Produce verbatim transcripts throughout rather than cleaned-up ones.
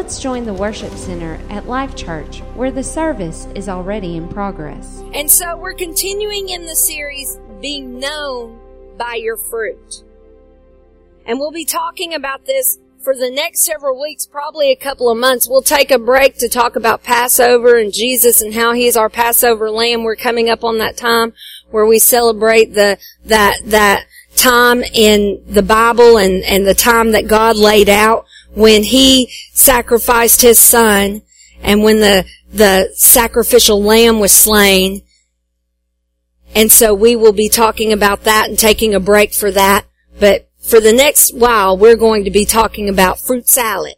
let's join the worship center at Life Church, where the service is already in progress. And so we're continuing in the series, Being Known by Your Fruit. And we'll be talking about this for the next several weeks, probably a couple of months. We'll take a break to talk about Passover and Jesus and how He is our Passover Lamb. We're coming up on that time where we celebrate the that that time in the Bible and, and the time that God laid out when He sacrificed His Son, and when the the sacrificial lamb was slain. And so we will be talking about that and taking a break for that. But for the next while, we're going to be talking about fruit salad.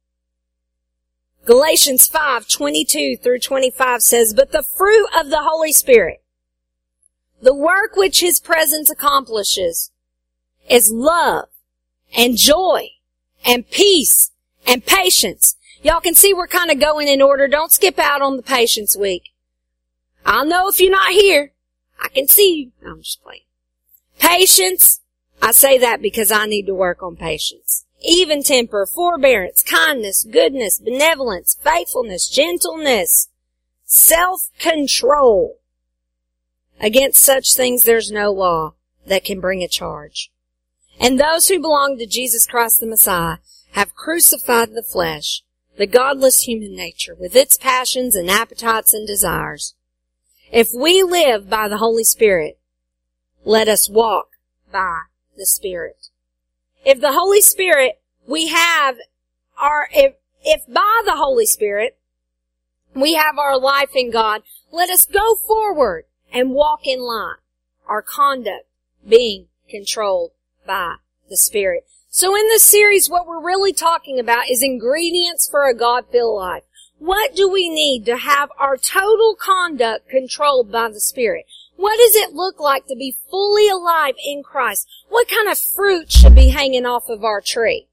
Galatians five, twenty-two through twenty-five says, "But the fruit of the Holy Spirit, the work which His presence accomplishes, is love and joy and peace and patience." Y'all can see we're kind of going in order. Don't skip out on the patience week. I'll know if you're not here. I can see you. No, I'm just playing. Patience. I say that because I need to work on patience. Even temper, forbearance, kindness, goodness, benevolence, faithfulness, gentleness, self-control. Against such things there's no law that can bring a charge. And those who belong to Jesus Christ the Messiah have crucified the flesh, the godless human nature, with its passions and appetites and desires. If we live by the Holy Spirit, let us walk by the Spirit. If the Holy Spirit we have our, if, if by the Holy Spirit we have our life in God, let us go forward and walk in line, our conduct being controlled by the Spirit. So in this series, what we're really talking about is ingredients for a God-filled life. What do we need to have our total conduct controlled by the Spirit? What does it look like to be fully alive in Christ? What kind of fruit should be hanging off of our tree?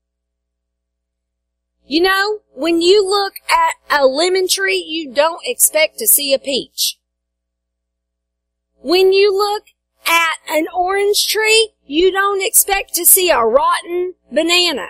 You know, when you look at a lemon tree, you don't expect to see a peach. When you look at an orange tree, you don't expect to see a rotten banana.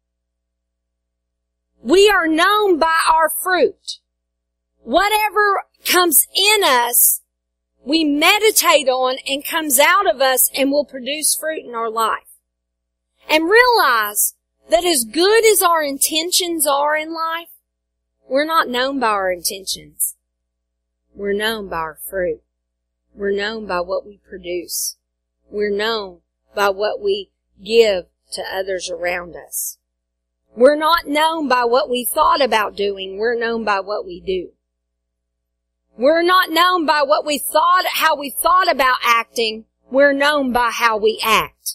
We are known by our fruit. Whatever comes in us, we meditate on and comes out of us and will produce fruit in our life. And realize that as good as our intentions are in life, we're not known by our intentions. We're known by our fruit. We're known by what we produce. We're known by what we give to others around us. We're not known by what we thought about doing. We're known by what we do. We're not known by what we thought, how we thought about acting. We're known by how we act.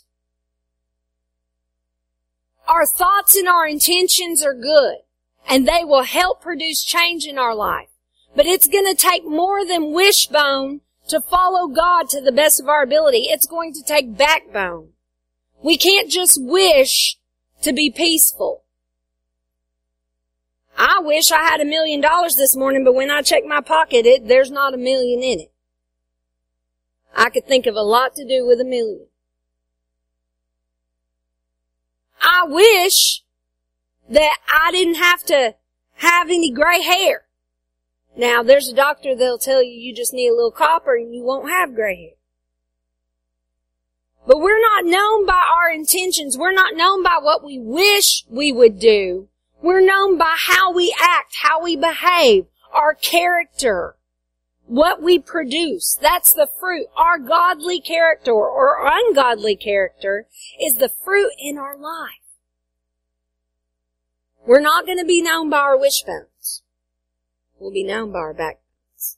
Our thoughts and our intentions are good, and they will help produce change in our life. But it's going to take more than wishbone to follow God to the best of our ability. It's going to take backbone. We can't just wish to be peaceful. I wish I had a million dollars this morning, but when I check my pocket, it, there's not a million in it. I could think of a lot to do with a million. I wish that I didn't have to have any gray hair. Now, there's a doctor that'll tell you you just need a little copper and you won't have gray hair. But we're not known by our intentions. We're not known by what we wish we would do. We're known by how we act, how we behave, our character, what we produce. That's the fruit. Our godly character or ungodly character is the fruit in our life. We're not going to be known by our wishbones. We'll be known by our backbones.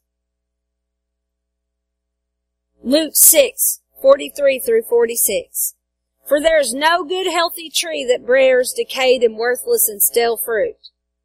Luke six, forty-three through forty-six. "For there is no good healthy tree that bears decayed and worthless and stale fruit.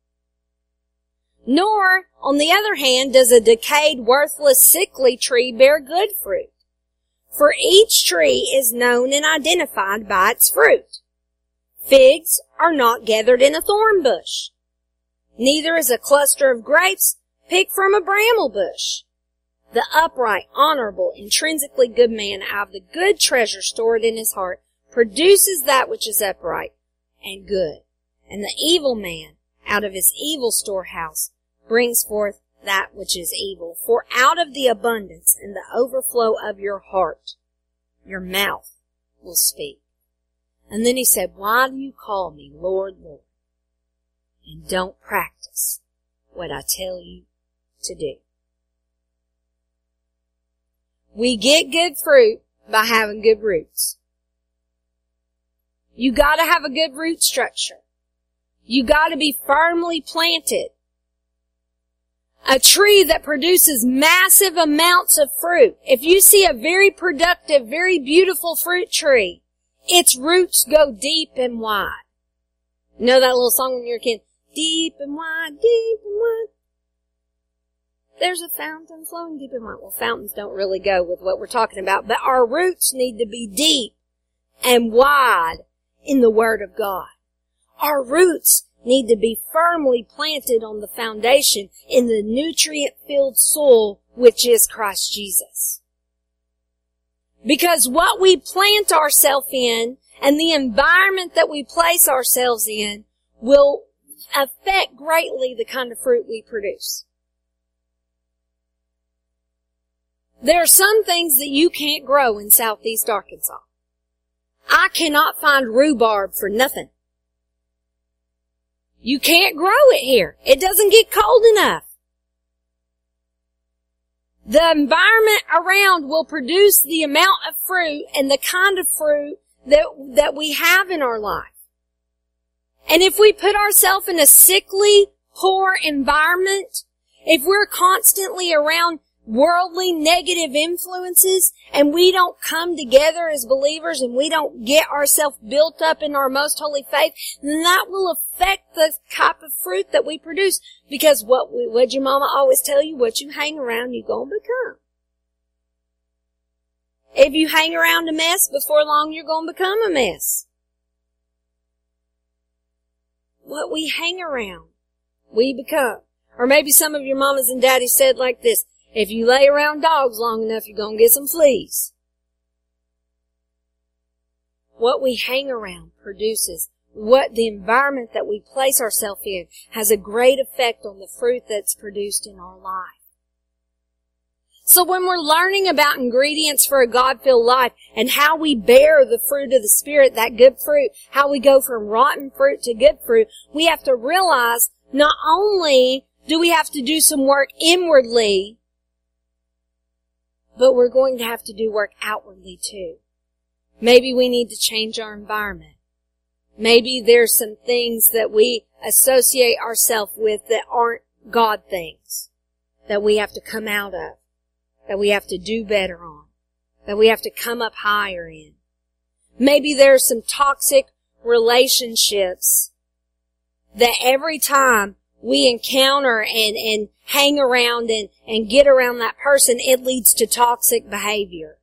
Nor, on the other hand, does a decayed, worthless, sickly tree bear good fruit. For each tree is known and identified by its fruit. Figs are not gathered in a thorn bush. Neither is a cluster of grapes picked from a bramble bush. The upright, honorable, intrinsically good man out of the good treasure stored in his heart produces that which is upright and good. And the evil man, out of his evil storehouse brings forth that which is evil. For out of the abundance and the overflow of your heart, your mouth will speak. And then he said, why do you call me Lord, Lord, and don't practice what I tell you to do? We get good fruit by having good roots. You gotta have a good root structure. You gotta be firmly planted. A tree that produces massive amounts of fruit. If you see a very productive, very beautiful fruit tree, its roots go deep and wide. You know that little song when you're a kid? Deep and wide, deep and wide. There's a fountain flowing deep and wide. Well, fountains don't really go with what we're talking about, but our roots need to be deep and wide in the Word of God. Our roots need to be firmly planted on the foundation in the nutrient-filled soil, which is Christ Jesus. Because what we plant ourselves in and the environment that we place ourselves in will affect greatly the kind of fruit we produce. There are some things that you can't grow in southeast Arkansas. I cannot find rhubarb for nothing. You can't grow it here. It doesn't get cold enough. The environment around will produce the amount of fruit and the kind of fruit that, that we have in our life. And if we put ourselves in a sickly, poor environment, if we're constantly around worldly negative influences and we don't come together as believers and we don't get ourselves built up in our most holy faith, then that will affect the type of fruit that we produce. Because what we, what'd your mama always tell you? What you hang around, you gonna become. If you hang around a mess, before long you're gonna become a mess. What we hang around, we become. Or maybe some of your mamas and daddies said like this: if you lay around dogs long enough, you're going to get some fleas. What we hang around produces. What the environment that we place ourselves in has a great effect on the fruit that's produced in our life. So when we're learning about ingredients for a God-filled life and how we bear the fruit of the Spirit, that good fruit, how we go from rotten fruit to good fruit, we have to realize not only do we have to do some work inwardly, but we're going to have to do work outwardly too. Maybe we need to change our environment. Maybe there's some things that we associate ourselves with that aren't God things, that we have to come out of, that we have to do better on, that we have to come up higher in. Maybe there's some toxic relationships that every time we encounter and, and hang around and, and get around that person, it leads to toxic behavior.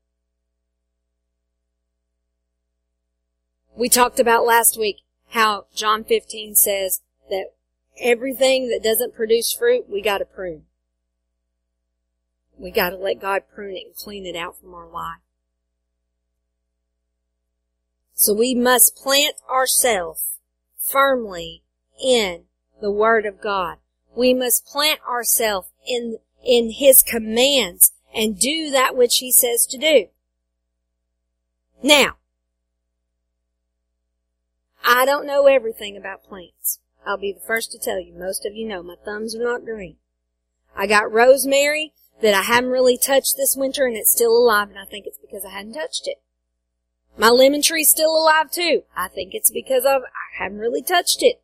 We talked about last week how John fifteen says that everything that doesn't produce fruit, we gotta prune. We gotta let God prune it and clean it out from our life. So we must plant ourselves firmly in the Word of God. We must plant ourselves in, in His commands and do that which He says to do. Now, I don't know everything about plants. I'll be the first to tell you. Most of you know my thumbs are not green. I got rosemary that I haven't really touched this winter and it's still alive, and I think it's because I hadn't touched it. My lemon tree's still alive too. I think it's because I've, I haven't really touched it.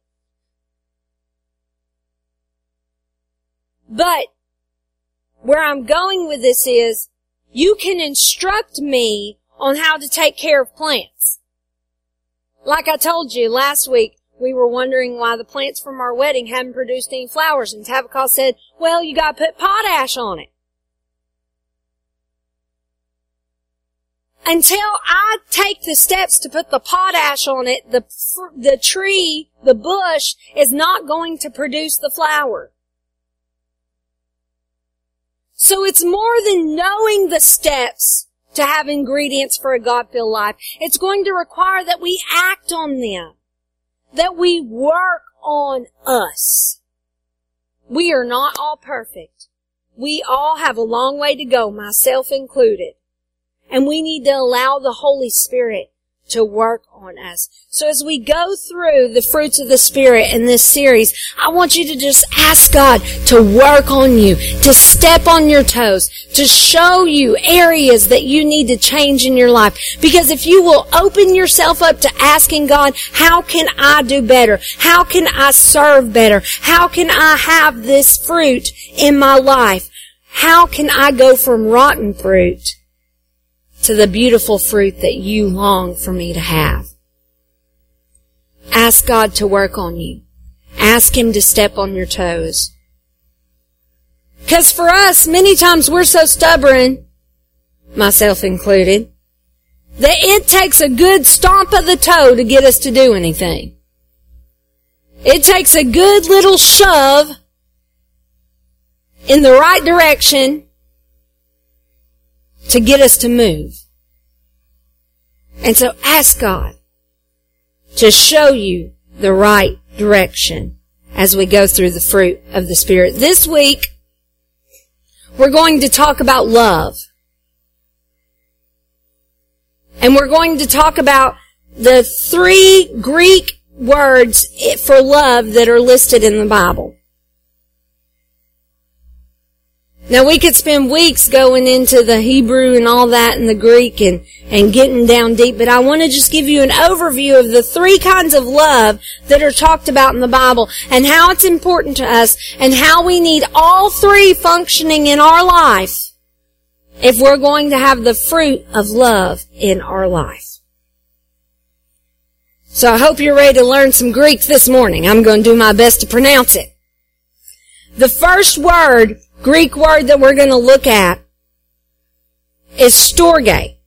But where I'm going with this is, you can instruct me on how to take care of plants. Like I told you last week, we were wondering why the plants from our wedding hadn't produced any flowers, and Tabitha said, well, you gotta put potash on it. Until I take the steps to put the potash on it, the, the tree, the bush, is not going to produce the flower. So it's more than knowing the steps to have ingredients for a God-filled life. It's going to require that we act on them. that we work on us. We are not all perfect. We all have a long way to go, myself included. And we need to allow the Holy Spirit to work on us. So as we go through the fruits of the Spirit in this series, I want you to just ask God to work on you, to step on your toes, to show you areas that you need to change in your life. Because if you will open yourself up to asking God, how can I do better? How can I serve better? How can I have this fruit in my life? How can I go from rotten fruit to the beautiful fruit that you long for me to have? Ask God to work on you. Ask Him to step on your toes. Because for us, many times we're so stubborn, myself included, that it takes a good stomp of the toe to get us to do anything. It takes a good little shove in the right direction to get us to move. And so ask God to show you the right direction as we go through the fruit of the Spirit. This week, we're going to talk about love. And we're going to talk about the three Greek words for love that are listed in the Bible. Now we could spend weeks going into the Hebrew and all that and the Greek and, and getting down deep, but I want to just give you an overview of the three kinds of love that are talked about in the Bible and how it's important to us and how we need all three functioning in our life if we're going to have the fruit of love in our life. So I hope you're ready to learn some Greek this morning. I'm going to do my best to pronounce it. The first word, Greek word that we're going to look at is storge.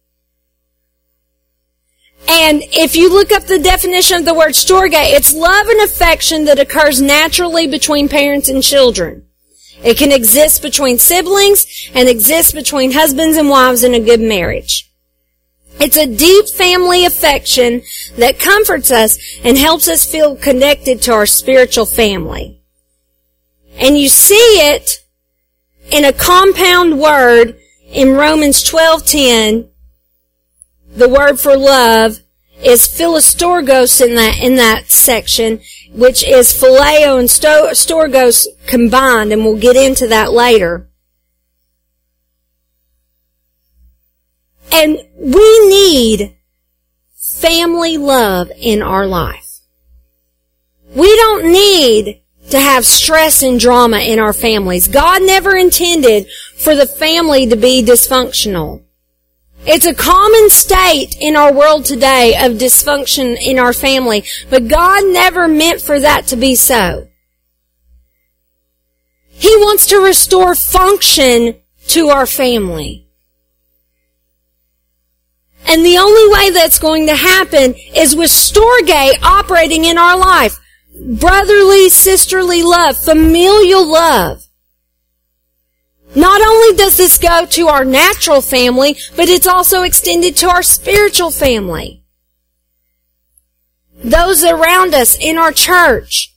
And if you look up the definition of the word storge, it's love and affection that occurs naturally between parents and children. It can exist between siblings and exist between husbands and wives in a good marriage. It's a deep family affection that comforts us and helps us feel connected to our spiritual family. And you see it in a compound word in Romans twelve ten. The word for love is philostorgos in that in that section, which is phileo and sto, storgos combined, and we'll get into that later. And we need family love in our life. We don't need to have stress and drama in our families. God never intended for the family to be dysfunctional. It's a common state in our world today of dysfunction in our family, but God never meant for that to be so. He wants to restore function to our family. And the only way that's going to happen is with storge operating in our life. Brotherly, sisterly love, familial love. Not only does this go to our natural family, but it's also extended to our spiritual family. Those around us in our church.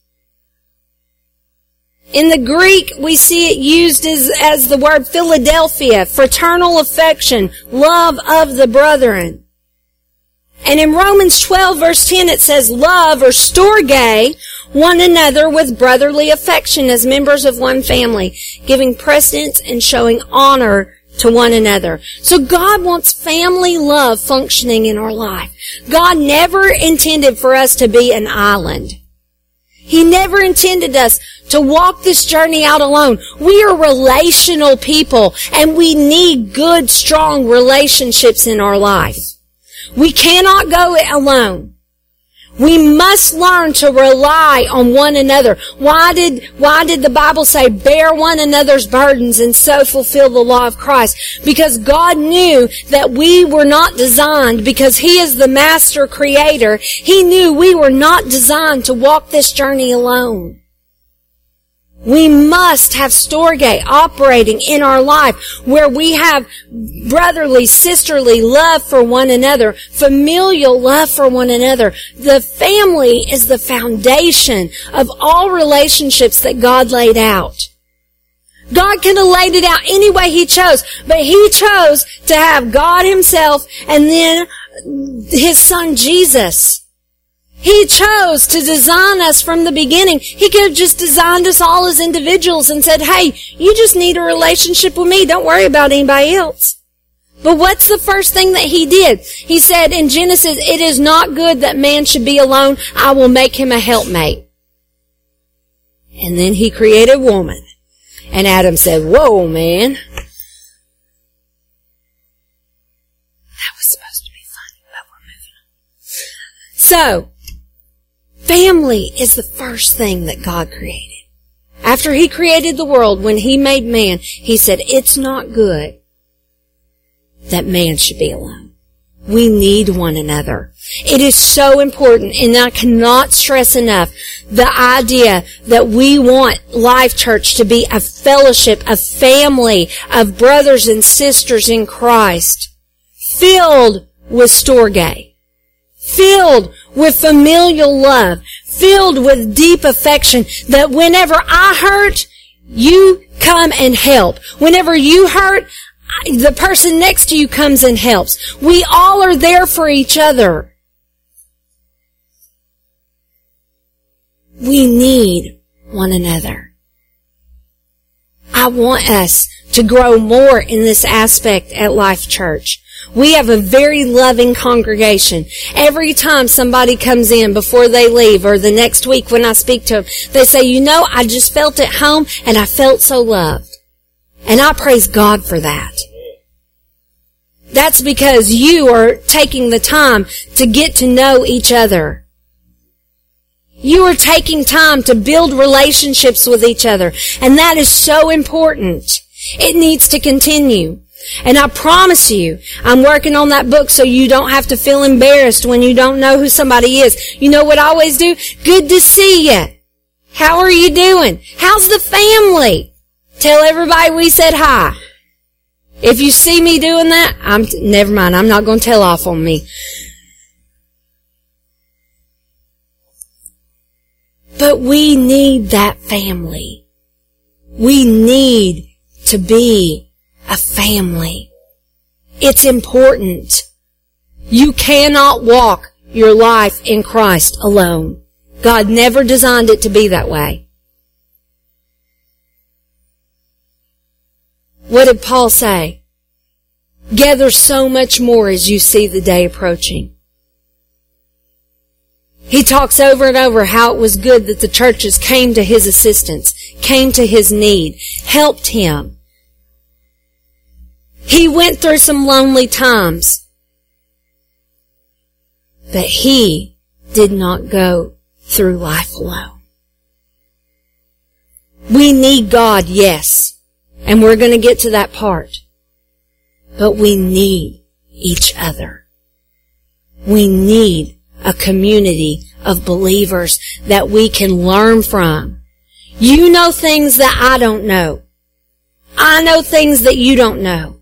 In the Greek, we see it used as, as the word Philadelphia, fraternal affection, love of the brethren. And in Romans twelve verse ten it says, love or storge one another with brotherly affection as members of one family, giving precedence and showing honor to one another. So God wants family love functioning in our life. God never intended for us to be an island. He never intended us to walk this journey out alone. We are relational people, and we need good, strong relationships in our life. We cannot go it alone. We must learn to rely on one another. Why did, why did the Bible say, bear one another's burdens and so fulfill the law of Christ? Because God knew that we were not designed, because He is the master creator, He knew we were not designed to walk this journey alone. We must have Storge operating in our life where we have brotherly, sisterly love for one another, familial love for one another. The family is the foundation of all relationships that God laid out. God could have laid it out any way He chose, but He chose to have God Himself and then His Son Jesus. He chose to design us from the beginning. He could have just designed us all as individuals and said, hey, you just need a relationship with me. Don't worry about anybody else. But what's the first thing that He did? He said in Genesis, it is not good that man should be alone. I will make him a helpmate. And then He created woman. And Adam said, whoa, man. That was supposed to be funny, but we're moving on. So, family is the first thing that God created. After He created the world, when He made man, He said, it's not good that man should be alone. We need one another. It is so important, and I cannot stress enough the idea that we want Life Church to be a fellowship, a family of brothers and sisters in Christ, filled with Storge, filled with familial love, filled with deep affection, that whenever I hurt, you come and help. Whenever you hurt, the person next to you comes and helps. We all are there for each other. We need one another. I want us to grow more in this aspect at Life Church. We have a very loving congregation. Every time somebody comes in before they leave, or the next week when I speak to them, they say, you know, I just felt at home and I felt so loved. And I praise God for that. That's because you are taking the time to get to know each other. You are taking time to build relationships with each other. And that is so important. It needs to continue. And I promise you, I'm working on that book so you don't have to feel embarrassed when you don't know who somebody is. You know what I always do? Good to see you. How are you doing? How's the family? Tell everybody we said hi. If you see me doing that, I'm, never mind, I'm not going to tell off on me. But we need that family. We need to be a family. It's important. You cannot walk your life in Christ alone. God never designed it to be that way. What did Paul say? Gather so much more as you see the day approaching. He talks over and over how it was good that the churches came to his assistance, came to his need, helped him. He went through some lonely times, but he did not go through life alone. We need God, yes, and we're going to get to that part. But we need each other. We need a community of believers that we can learn from. You know things that I don't know. I know things that you don't know.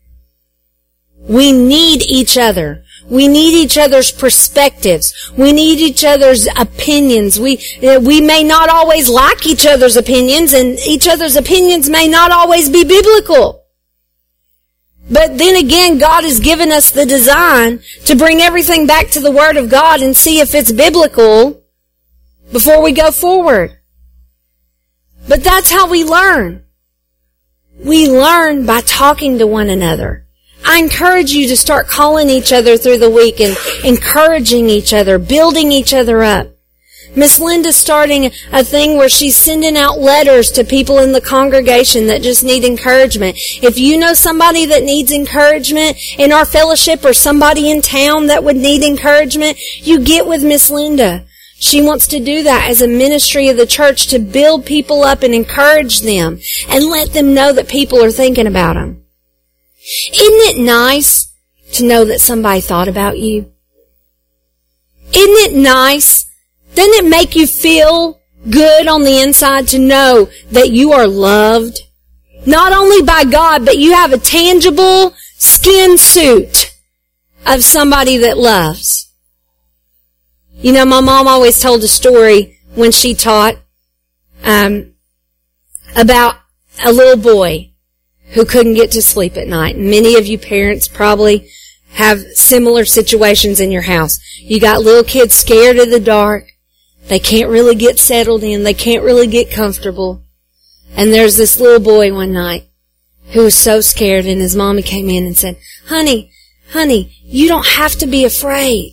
We need each other. We need each other's perspectives. We need each other's opinions. We, we may not always like each other's opinions, and each other's opinions may not always be biblical. But then again, God has given us the design to bring everything back to the Word of God and see if it's biblical before we go forward. But that's how we learn. We learn by talking to one another. I encourage you to start calling each other through the week and encouraging each other, building each other up. Miss Linda's starting a thing where she's sending out letters to people in the congregation that just need encouragement. If you know somebody that needs encouragement in our fellowship, or somebody in town that would need encouragement, you get with Miss Linda. She wants to do that as a ministry of the church, to build people up and encourage them and let them know that people are thinking about them. Isn't it nice to know that somebody thought about you? Isn't it nice? Doesn't it make you feel good on the inside to know that you are loved? Not only by God, but you have a tangible skin suit of somebody that loves. You know, my mom always told a story when she taught um, about a little boy who couldn't get to sleep at night. Many of you parents probably have similar situations in your house. You got little kids scared of the dark. They can't really get settled in. They can't really get comfortable. And there's this little boy one night who was so scared, and his mommy came in and said, Honey, honey, you don't have to be afraid.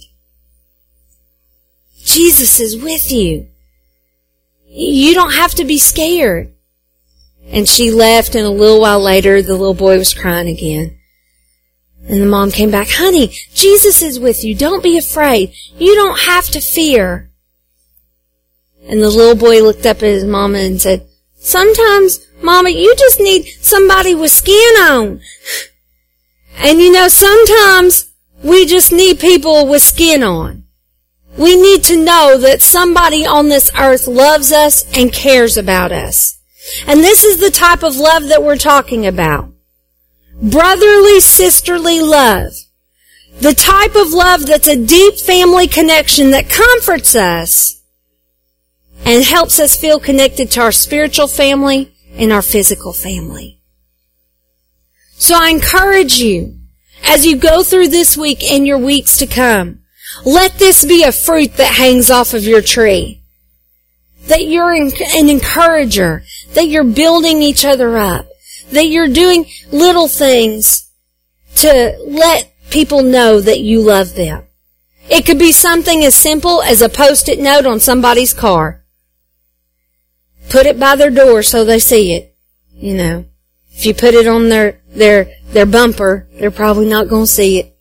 Jesus is with you. You don't have to be scared. And she left, and a little while later, the little boy was crying again. And the mom came back, Honey, Jesus is with you. Don't be afraid. You don't have to fear. And the little boy looked up at his mama and said, Sometimes, Mama, you just need somebody with skin on. And you know, sometimes we just need people with skin on. We need to know that somebody on this earth loves us and cares about us. And this is the type of love that we're talking about. Brotherly, sisterly love. The type of love that's a deep family connection that comforts us and helps us feel connected to our spiritual family and our physical family. So I encourage you, as you go through this week and your weeks to come, let this be a fruit that hangs off of your tree. That you're an encourager, that you're building each other up, that you're doing little things to let people know that you love them. It could be something as simple as a post-it note on somebody's car. Put it by their door so they see it. You know, if you put it on their, their, their bumper, they're probably not going to see it.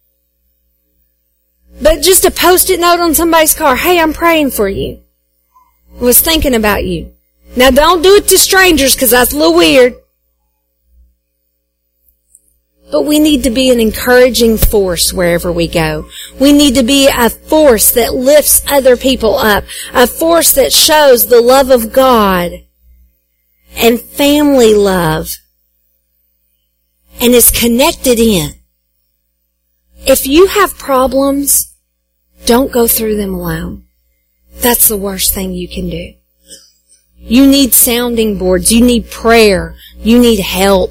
But just a post-it note on somebody's car. Hey, I'm praying for you. I was thinking about you. Now don't do it to strangers because that's a little weird. But we need to be an encouraging force wherever we go. We need to be a force that lifts other people up. A force that shows the love of God and family love and is connected in. If you have problems, don't go through them alone. That's the worst thing you can do. You need sounding boards. You need prayer. You need help.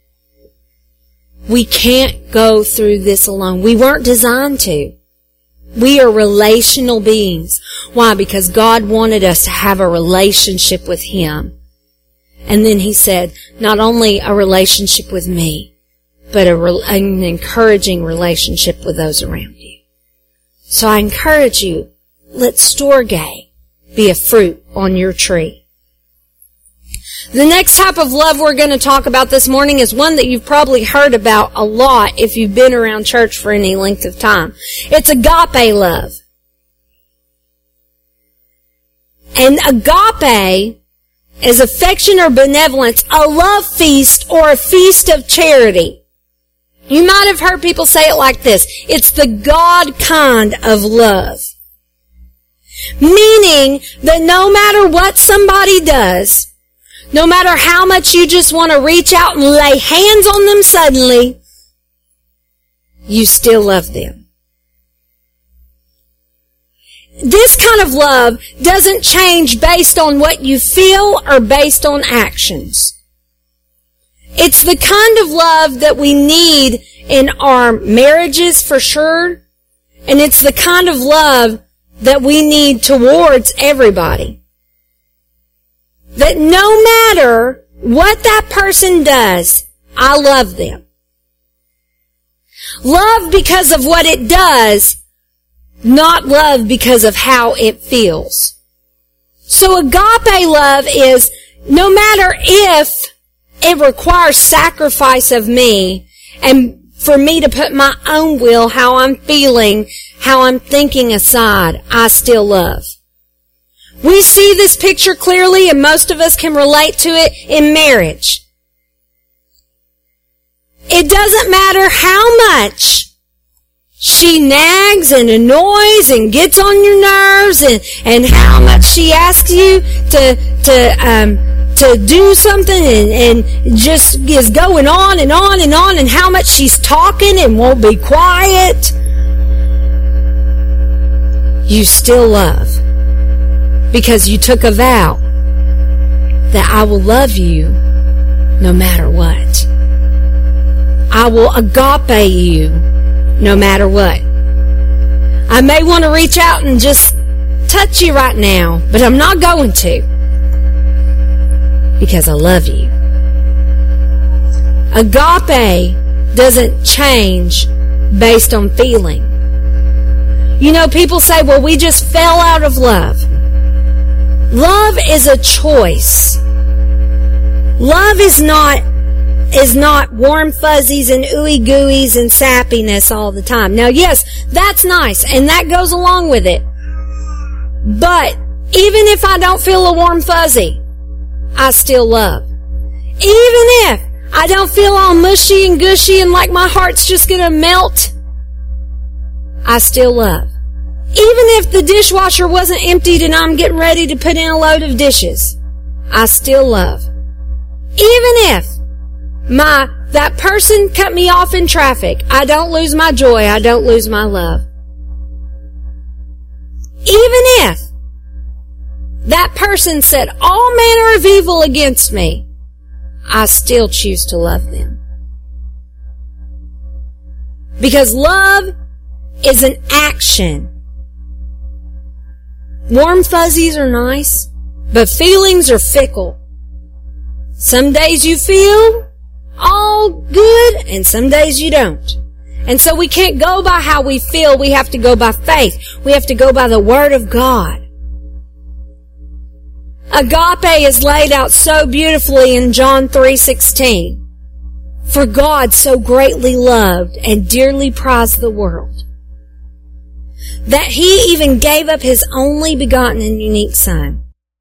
We can't go through this alone. We weren't designed to. We are relational beings. Why? Because God wanted us to have a relationship with Him. And then He said, not only a relationship with me, but a, an encouraging relationship with those around you. So I encourage you, let Storge be a fruit on your tree. The next type of love we're going to talk about this morning is one that you've probably heard about a lot if you've been around church for any length of time. It's agape love. And agape is affection or benevolence, a love feast or a feast of charity. You might have heard people say it like this. It's the God kind of love. Meaning that no matter what somebody does, no matter how much you just want to reach out and lay hands on them suddenly, you still love them. This kind of love doesn't change based on what you feel or based on actions. It's the kind of love that we need in our marriages for sure, and it's the kind of love that we need towards everybody. That no matter what that person does, I love them. Love because of what it does, not love because of how it feels. So agape love is no matter if it requires sacrifice of me and for me to put my own will, how I'm feeling, how I'm thinking aside, I still love. We see this picture clearly, and most of us can relate to it in marriage. It doesn't matter how much she nags and annoys and gets on your nerves, and, and how much she asks you to, to, um, to do something and, and just is going on and on and on, and how much she's talking and won't be quiet, you still love. Because you took a vow that I will love you no matter what. I will agape you no matter what. I may want to reach out and just touch you right now, but I'm not going to. Because I love you. Agape doesn't change based on feeling. You know, people say, well, we just fell out of love. Love is a choice. Love is not is not warm fuzzies and ooey gooeys and sappiness all the time. Now, yes, that's nice, and that goes along with it. But even if I don't feel a warm fuzzy, I still love. Even if I don't feel all mushy and gushy and like my heart's just gonna melt, I still love. Even if the dishwasher wasn't emptied and I'm getting ready to put in a load of dishes, I still love. Even if my that person cut me off in traffic, I don't lose my joy, I don't lose my love. Even if that person said all manner of evil against me, I still choose to love them. Because love is an action. Warm fuzzies are nice, but feelings are fickle. Some days you feel all good, and some days you don't. And so we can't go by how we feel. We have to go by faith. We have to go by the Word of God. Agape is laid out so beautifully in John three sixteen. For God so greatly loved and dearly prized the world, that He even gave up His only begotten and unique Son,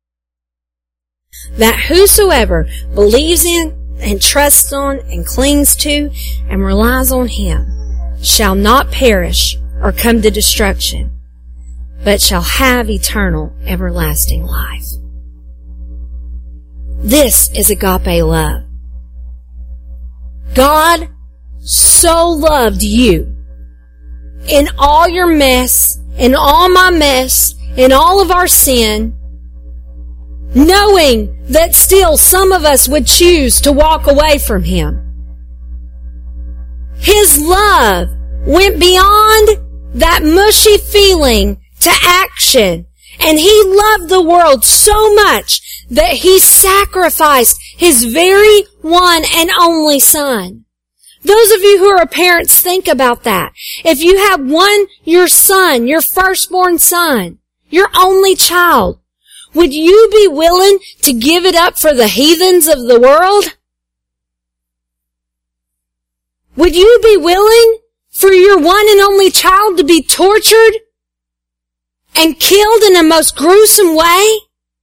that whosoever believes in and trusts on and clings to and relies on Him shall not perish or come to destruction, but shall have eternal everlasting life. This is agape love. God so loved you in all your mess, in all my mess, in all of our sin, knowing that still some of us would choose to walk away from Him. His love went beyond that mushy feeling to action, and He loved the world so much that He sacrificed His very one and only Son. Those of you who are parents, think about that. If you have one, your son, your firstborn son, your only child, would you be willing to give it up for the heathens of the world? Would you be willing for your one and only child to be tortured and killed in a most gruesome way,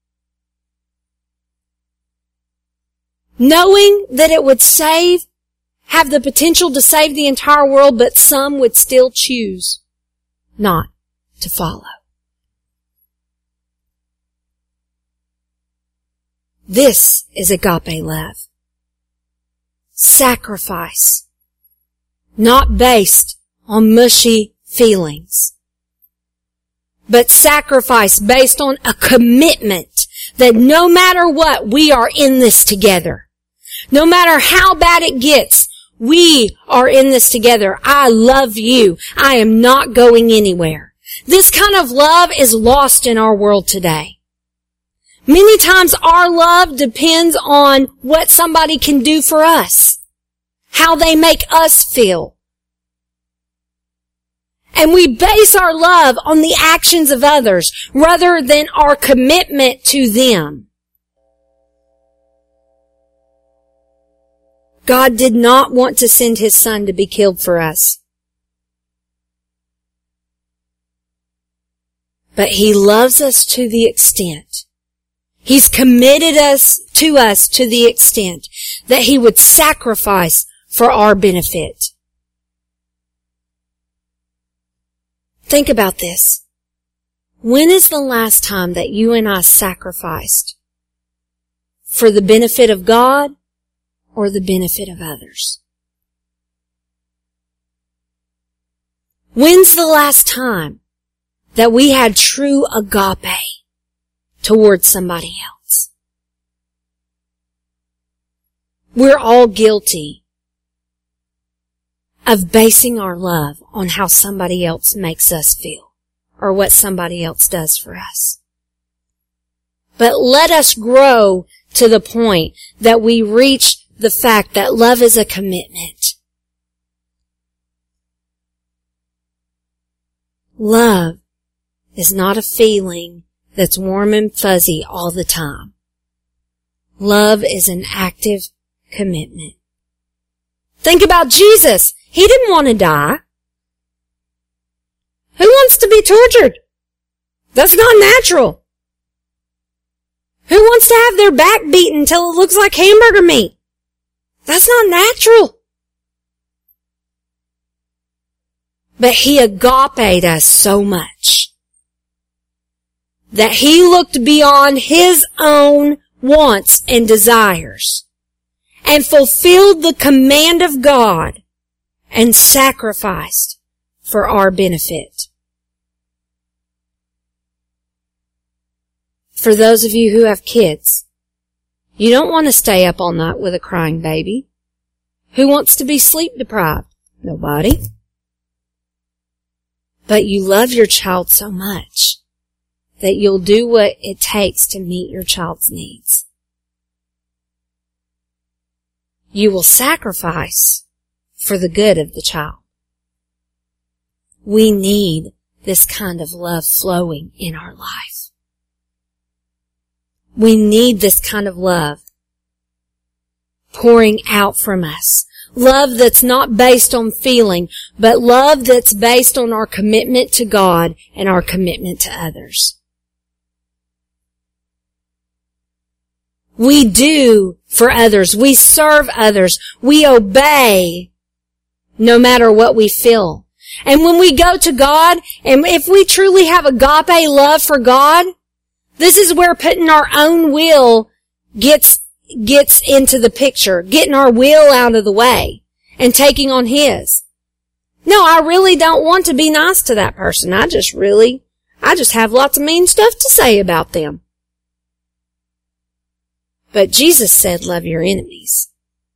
knowing that it would save, have the potential to save the entire world, but some would still choose not to follow? This is agape love. Sacrifice. Not based on mushy feelings, but sacrifice based on a commitment that no matter what, we are in this together. No matter how bad it gets, we are in this together. I love you. I am not going anywhere. This kind of love is lost in our world today. Many times our love depends on what somebody can do for us, how they make us feel. And we base our love on the actions of others rather than our commitment to them. God did not want to send His Son to be killed for us. But He loves us to the extent, He's committed us to us to the extent that He would sacrifice for our benefit. Think about this. When is the last time that you and I sacrificed for the benefit of God or the benefit of others? When's the last time that we had true agape towards somebody else? We're all guilty of basing our love on how somebody else makes us feel or what somebody else does for us. But let us grow to the point that we reach the fact that love is a commitment. Love is not a feeling that's warm and fuzzy all the time. Love is an active commitment. Think about Jesus. He didn't want to die. Who wants to be tortured? That's not natural. Who wants to have their back beaten until it looks like hamburger meat? That's not natural. But He agaped us so much that He looked beyond His own wants and desires and fulfilled the command of God and sacrificed for our benefit. For those of you who have kids, you don't want to stay up all night with a crying baby. Who wants to be sleep deprived? Nobody. But you love your child so much that you'll do what it takes to meet your child's needs. You will sacrifice for the good of the child. We need this kind of love flowing in our life. We need this kind of love pouring out from us. Love that's not based on feeling, but love that's based on our commitment to God and our commitment to others. We do for others. We serve others. We obey no matter what we feel. And when we go to God, and if we truly have agape love for God, this is where putting our own will gets gets into the picture, getting our will out of the way and taking on His. No, I really don't want to be nice to that person. I just really, I just have lots of mean stuff to say about them. But Jesus said, love your enemies.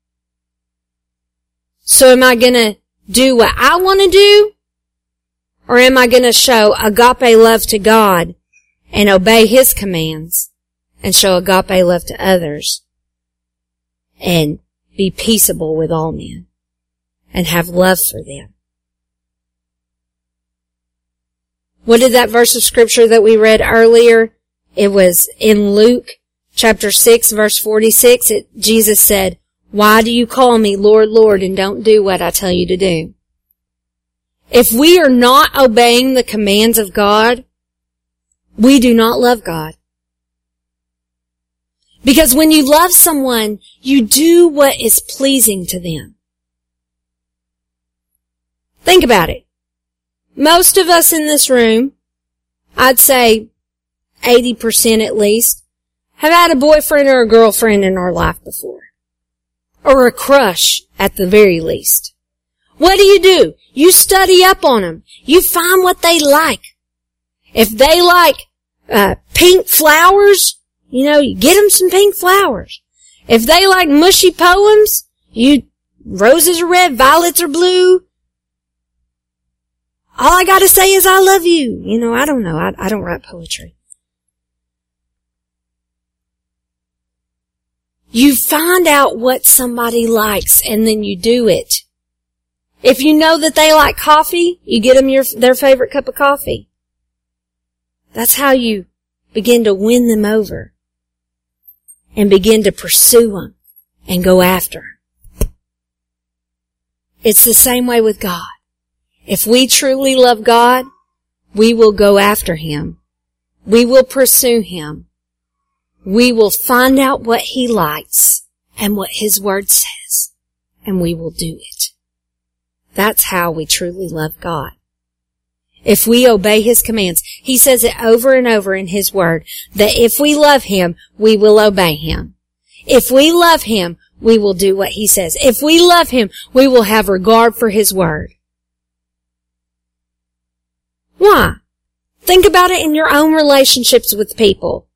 So am I going to do what I want to do? Or am I going to show agape love to God and obey His commands and show agape love to others and be peaceable with all men and have love for them? What did that verse of scripture that we read earlier? It was in Luke chapter six, verse forty-six. It, Jesus said, why do you call me Lord, Lord, and don't do what I tell you to do? If we are not obeying the commands of God, we do not love God. Because when you love someone, you do what is pleasing to them. Think about it. Most of us in this room, I'd say eighty percent at least, have had a boyfriend or a girlfriend in our life before. Or a crush at the very least. What do you do? You study up on them. You find what they like. If they like uh, pink flowers, you know, you get them some pink flowers. If they like mushy poems, you roses are red, violets are blue. All I gotta say is I love you. You know, I don't know. I, I don't write poetry. You find out what somebody likes and then you do it. If you know that they like coffee, you get them your, their favorite cup of coffee. That's how you begin to win them over and begin to pursue them and go after them. It's the same way with God. If we truly love God, we will go after Him. We will pursue Him. We will find out what He likes and what His Word says, and we will do it. That's how we truly love God. if we obey His commands. He says it over and over in His Word, that if we love Him, we will obey Him. If we love Him, we will do what He says. If we love Him, we will have regard for His Word. Why? Think about it in your own relationships with people.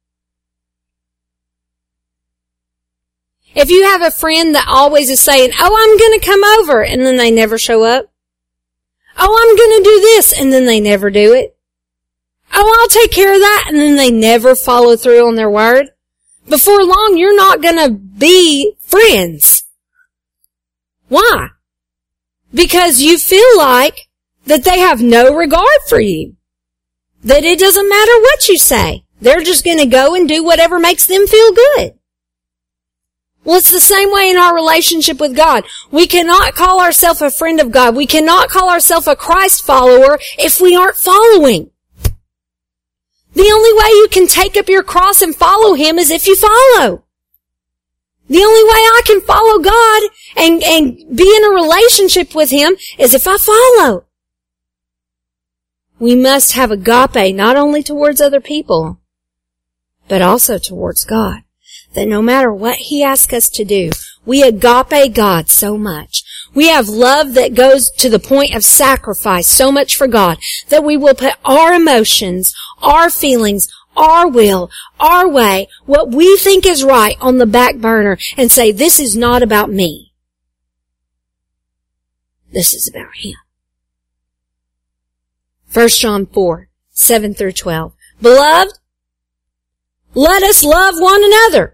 If you have a friend that always is saying, oh, I'm going to come over, and then they never show up. Oh, I'm going to do this, and then they never do it. Oh, I'll take care of that, and then they never follow through on their word. Before long, you're not going to be friends. Why? Because you feel like that they have no regard for you. That it doesn't matter what you say. They're just going to go and do whatever makes them feel good. Well, it's the same way in our relationship with God. We cannot call ourselves a friend of God. We cannot call ourselves a Christ follower if we aren't following. The only way you can take up your cross and follow Him is if you follow. The only way I can follow God and, and be in a relationship with Him is if I follow. We must have agape not only towards other people, but also towards God. That no matter what He asks us to do, we agape God so much. We have love that goes to the point of sacrifice so much for God that we will put our emotions, our feelings, our will, our way, what we think is right on the back burner and say, this is not about me. This is about Him. First John four, seven through twelve. Beloved, let us love one another.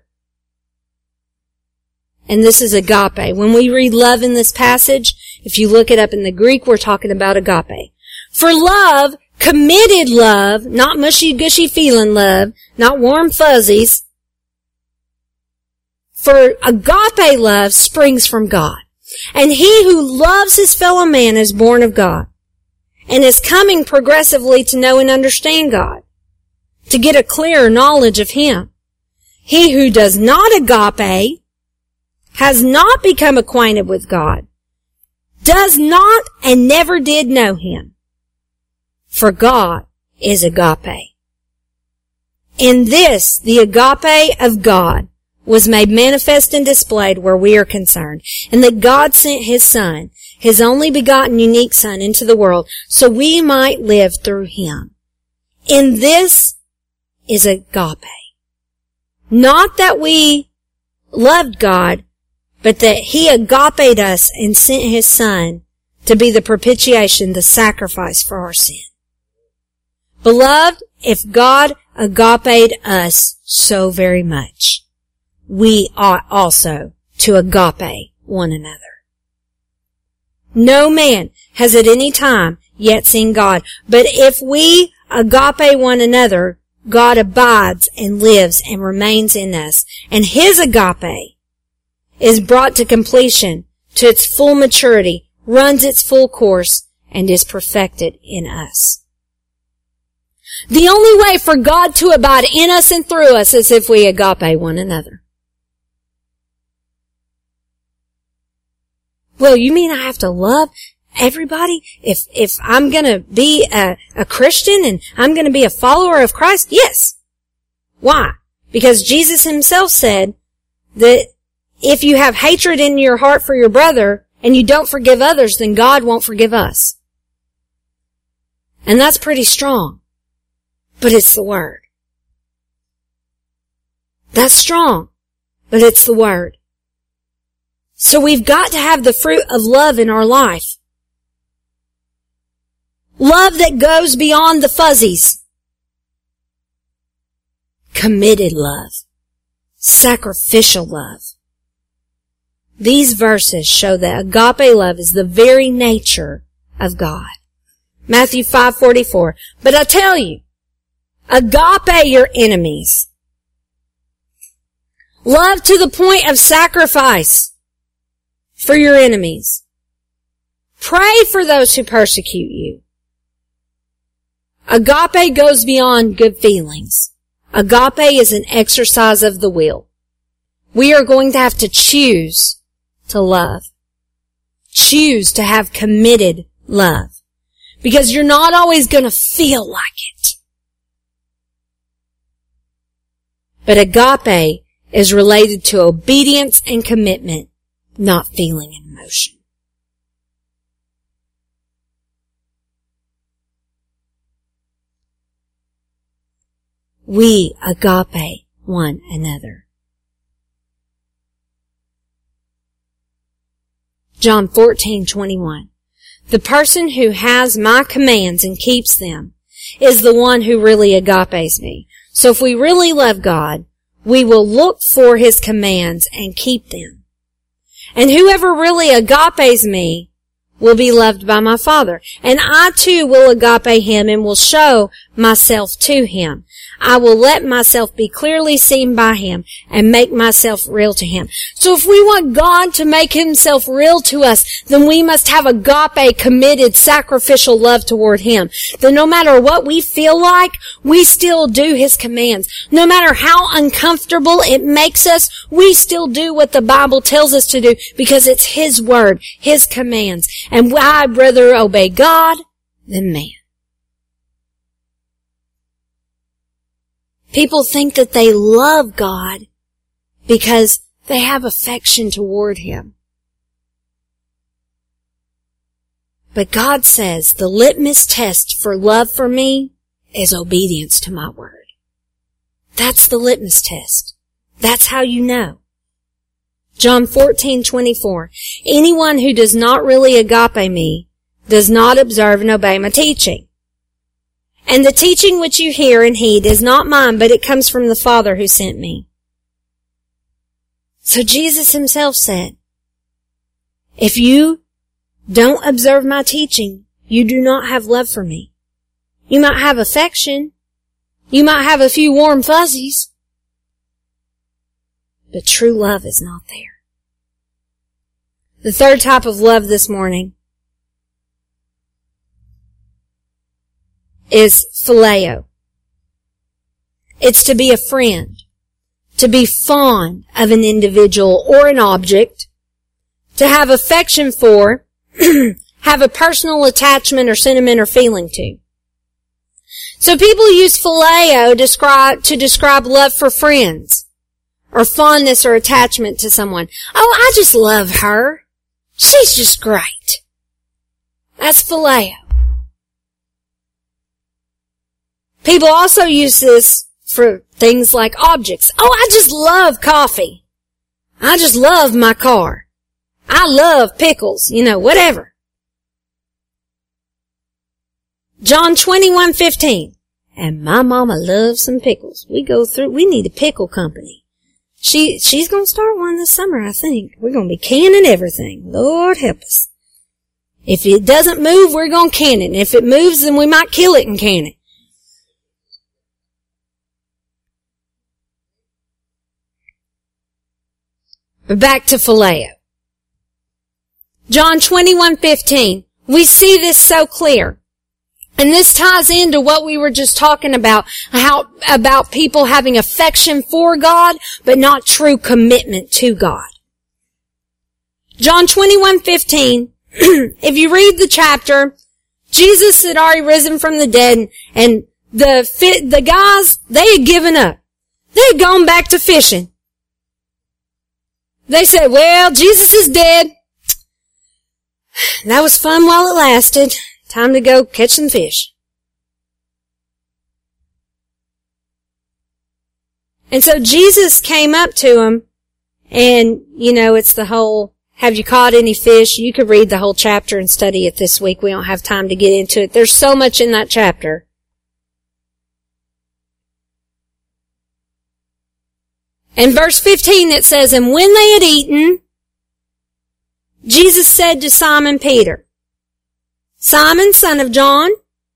And this is agape. When we read love in this passage, if you look it up in the Greek, we're talking about agape. For love, committed love, not mushy-gushy feeling love, not warm fuzzies. For agape love springs from God. And he who loves his fellow man is born of God, and is coming progressively to know and understand God, to get a clearer knowledge of Him. He who does not agape has not become acquainted with God, does not and never did know Him. For God is agape. In this, the agape of God was made manifest and displayed where we are concerned, and that God sent His Son, His only begotten unique Son, into the world so we might live through Him. In this is agape. Not that we loved God, but that He agaped us and sent His Son to be the propitiation, the sacrifice for our sin. Beloved, if God agaped us so very much, we ought also to agape one another. No man has at any time yet seen God, but if we agape one another, God abides and lives and remains in us, and His agape is brought to completion, to its full maturity, runs its full course, and is perfected in us. The only way for God to abide in us and through us is if we agape one another. Well, you mean I have to love everybody? If, if I'm gonna be a, a Christian and I'm gonna be a follower of Christ? Yes. Why? Because Jesus Himself said that if you have hatred in your heart for your brother and you don't forgive others, then God won't forgive us. And that's pretty strong. But it's the Word. That's strong. But it's the Word. So we've got to have the fruit of love in our life. Love that goes beyond the fuzzies. Committed love. Sacrificial love. These verses show that agape love is the very nature of God. Matthew five forty-four. But I tell you, agape your enemies. Love to the point of sacrifice for your enemies. Pray for those who persecute you. Agape goes beyond good feelings. Agape is an exercise of the will. We are going to have to choose to love. Choose to have committed love. because you're not always going to feel like it. But agape is related to obedience and commitment, not feeling and emotion. We agape one another. John fourteen twenty-one. The person who has my commands and keeps them is the one who really agapes me. So if we really love God, we will look for His commands and keep them. And whoever really agapes me will be loved by my Father. And I too will agape him and will show myself to him. I will let myself be clearly seen by him and make myself real to him. So if we want God to make himself real to us, then we must have agape, committed, sacrificial love toward him. Then no matter what we feel like, we still do his commands. No matter how uncomfortable it makes us, we still do what the Bible tells us to do because it's his word, his commands. And I'd rather obey God than man. People think that they love God because they have affection toward him. But God says the litmus test for love for me is obedience to my word. That's the litmus test. That's how you know. John fourteen twenty-four. Anyone who does not really agape me does not observe and obey my teaching. And the teaching which you hear and heed is not mine, but it comes from the Father who sent me. So Jesus himself said, if you don't observe my teaching, you do not have love for me. You might have affection. You might have a few warm fuzzies. But true love is not there. The third type of love this morning is phileo. It's to be a friend, to be fond of an individual or an object, to have affection for, have a personal attachment or sentiment or feeling to. So people use phileo describe, to describe love for friends, or fondness or attachment to someone. Oh, I just love her. She's just great. That's phileo. People also use this for things like objects. Oh, I just love coffee. I just love my car. I love pickles, you know, whatever. John twenty-one fifteen. And my mama loves some pickles. We go through, we need a pickle company. She, she's gonna start one this summer, I think. We're gonna be canning everything. Lord help us. If it doesn't move, we're gonna can it. And if it moves, then we might kill it and can it. But back to phileo. John twenty-one fifteen. We see this so clear. And this ties into what we were just talking about, how, about people having affection for God, but not true commitment to God. John twenty-one fifteen, if you read the chapter, Jesus had already risen from the dead, and the, the guys, they had given up. They had gone back to fishing. They said, well, Jesus is dead. That was fun while it lasted. Time to go catch some fish. And so Jesus came up to him, and, you know, it's the whole, have you caught any fish? You could read the whole chapter and study it this week. We don't have time to get into it. There's so much in that chapter. In verse fifteen it says, and when they had eaten, Jesus said to Simon Peter, Simon, son of John,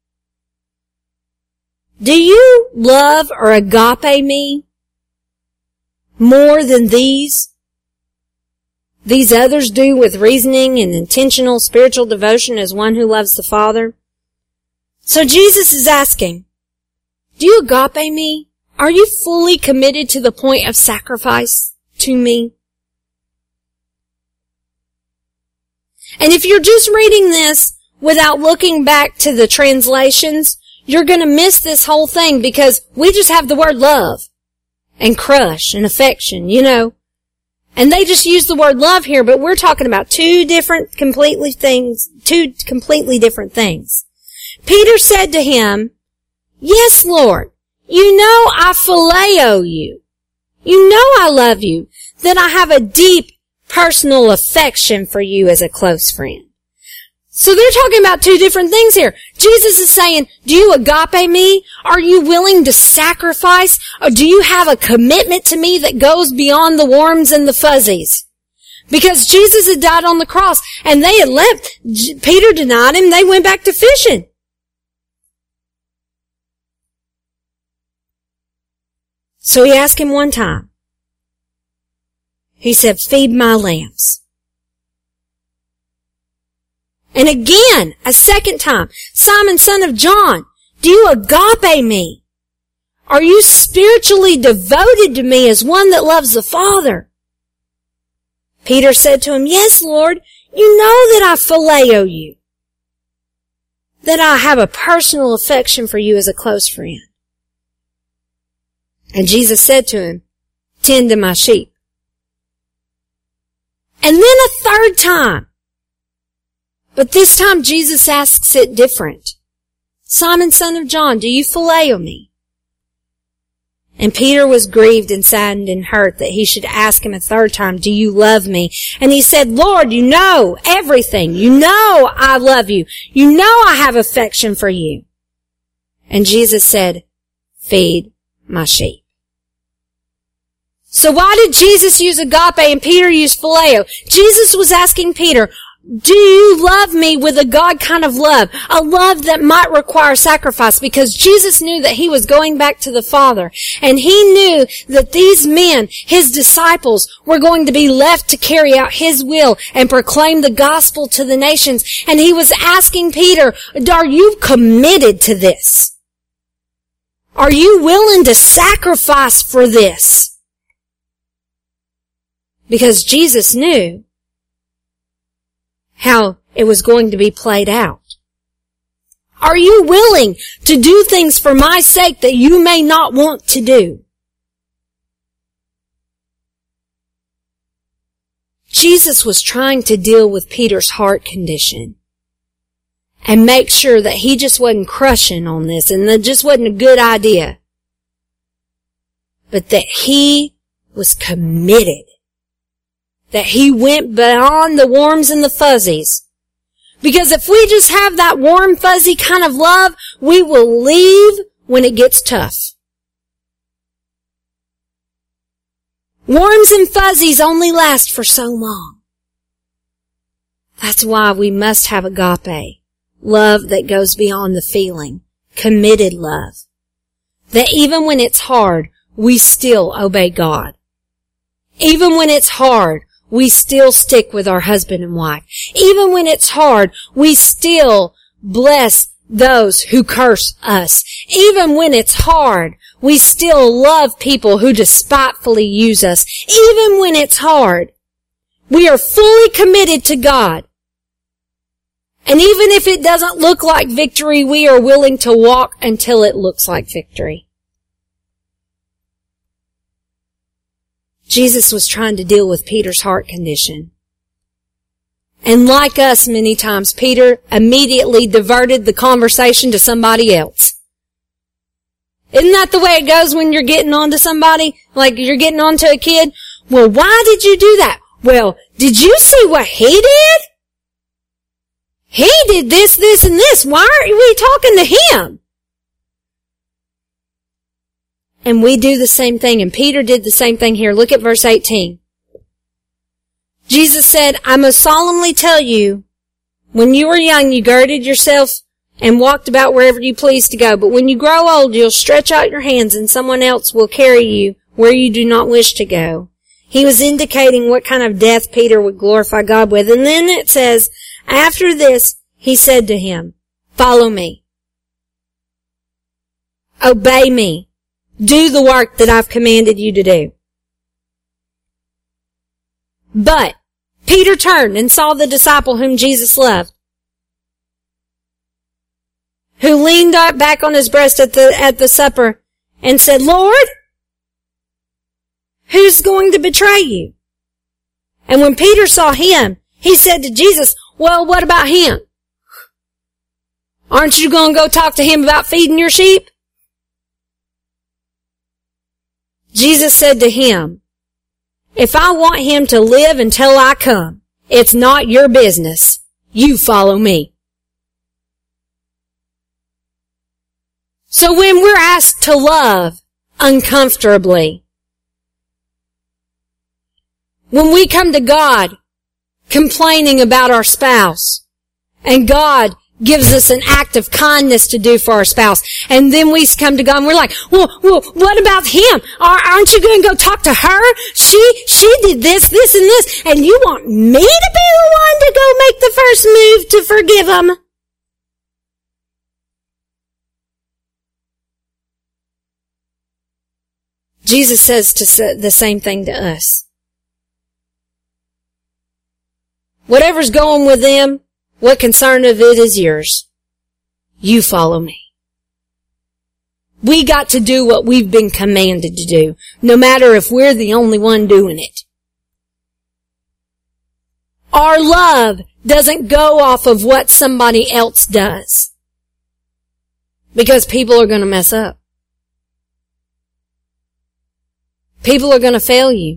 do you love or agape me more than these? These others do with reasoning and intentional spiritual devotion as one who loves the Father. So Jesus is asking, do you agape me? Are you fully committed to the point of sacrifice to me? And if you're just reading this without looking back to the translations, you're going to miss this whole thing because we just have the word love and crush and affection, you know. And they just use the word love here, but we're talking about two different completely things, two completely different things. Peter said to him, "Yes, Lord, you know I phileo you. You know I love you, that I have a deep personal affection for you as a close friend." So they're talking about two different things here. Jesus is saying, do you agape me? Are you willing to sacrifice? Or do you have a commitment to me that goes beyond the warms and the fuzzies? Because Jesus had died on the cross and they had left. Peter denied him. They went back to fishing. So he asked him one time. He said, "Feed my lambs." And again, a second time, "Simon, son of John, do you agape me? Are you spiritually devoted to me as one that loves the Father?" Peter said to him, "Yes, Lord, you know that I phileo you, that I have a personal affection for you as a close friend." And Jesus said to him, "Tend to my sheep." And then a third time. But this time Jesus asks it different. "Simon, son of John, do you phileo me?" And Peter was grieved and saddened and hurt that he should ask him a third time, "Do you love me?" And he said, "Lord, you know everything. You know I love you. You know I have affection for you." And Jesus said, "Feed my sheep." So why did Jesus use agape and Peter use phileo? Jesus was asking Peter, do you love me with a God kind of love? A love that might require sacrifice, because Jesus knew that he was going back to the Father. And he knew that these men, his disciples, were going to be left to carry out his will and proclaim the gospel to the nations. And he was asking Peter, are you committed to this? Are you willing to sacrifice for this? Because Jesus knew how it was going to be played out. Are you willing to do things for my sake that you may not want to do? Jesus was trying to deal with Peter's heart condition and make sure that he just wasn't crushing on this and that just wasn't a good idea, but that he was committed. That he went beyond the warms and the fuzzies. Because if we just have that warm, fuzzy kind of love, we will leave when it gets tough. Warms and fuzzies only last for so long. That's why we must have agape, love that goes beyond the feeling, committed love. That even when it's hard, we still obey God. Even when it's hard, we still stick with our husband and wife. Even when it's hard, we still bless those who curse us. Even when it's hard, we still love people who despitefully use us. Even when it's hard, we are fully committed to God. And even if it doesn't look like victory, we are willing to walk until it looks like victory. Jesus was trying to deal with Peter's heart condition. And like us many times, Peter immediately diverted the conversation to somebody else. Isn't that the way it goes when you're getting on to somebody? Like you're getting on to a kid? Well, why did you do that? Well, did you see what he did? He did this, this, and this. Why aren't we talking to him? And we do the same thing, and Peter did the same thing here. Look at verse eighteen. Jesus said, I most solemnly tell you, when you were young, you girded yourself and walked about wherever you pleased to go. But when you grow old, you'll stretch out your hands, and someone else will carry you where you do not wish to go. He was indicating what kind of death Peter would glorify God with. And then it says, after this, he said to him, follow me. Obey me. Do the work that I've commanded you to do. But Peter turned and saw the disciple whom Jesus loved, who leaned back on his breast at the, at the supper and said, Lord, who's going to betray you? And when Peter saw him, he said to Jesus, well, what about him? Aren't you going to go talk to him about feeding your sheep? Jesus said to him, if I want him to live until I come, it's not your business. You follow me. So when we're asked to love uncomfortably, when we come to God complaining about our spouse, and God gives us an act of kindness to do for our spouse, and then we come to God and we're like, well, well what about him? Aren't you going to go talk to her? She, she did this, this, and this, and you want me to be the one to go make the first move to forgive him? Jesus says to the same thing to us. Whatever's going with them, what concern of it is yours. You follow me. We got to do what we've been commanded to do, no matter if we're the only one doing it. Our love doesn't go off of what somebody else does, because people are going to mess up. People are going to fail you.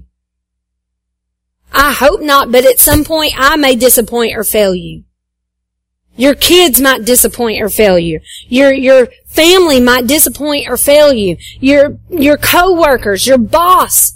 I hope not, but at some point I may disappoint or fail you. Your kids might disappoint or fail you. Your, your family might disappoint or fail you. Your, your co-workers, your boss.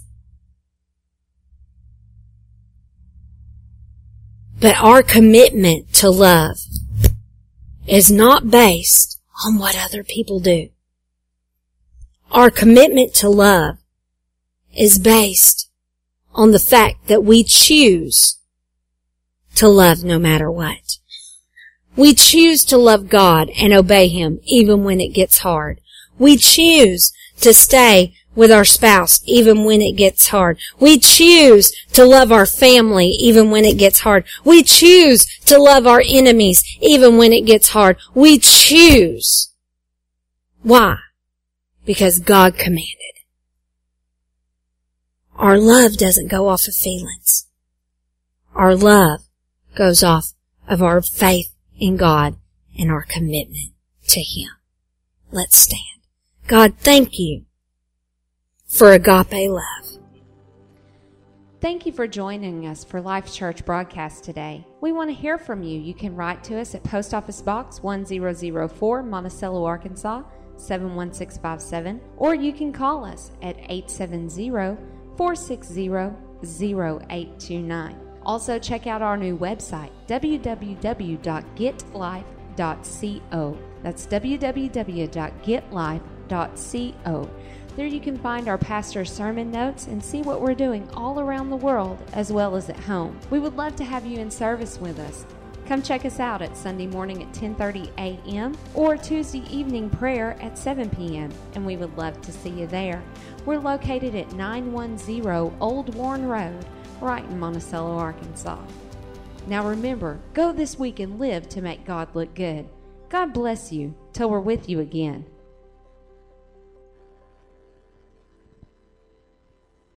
But our commitment to love is not based on what other people do. Our commitment to love is based on the fact that we choose to love no matter what. We choose to love God and obey Him even when it gets hard. We choose to stay with our spouse even when it gets hard. We choose to love our family even when it gets hard. We choose to love our enemies even when it gets hard. We choose. Why? Because God commanded. Our love doesn't go off of feelings. Our love goes off of our faith in God and our commitment to Him. Let's stand. God, thank you for agape love. Thank you for joining us for Life Church broadcast today. We want to hear from you. You can write to us at Post Office Box one zero zero four, Monticello, Arkansas, seven one six five seven, or you can call us at eight seven zero, four six zero, zero eight two nine. Also, check out our new website, w w w dot get life dot co. That's w w w dot get life dot co. There you can find our pastor's sermon notes and see what we're doing all around the world as well as at home. We would love to have you in service with us. Come check us out at Sunday morning at ten thirty a.m. or Tuesday evening prayer at seven p.m. and we would love to see you there. We're located at nine one zero Old Warren Road, right in Monticello, Arkansas. Now remember, go this week and live to make God look good. God bless you till we're with you again.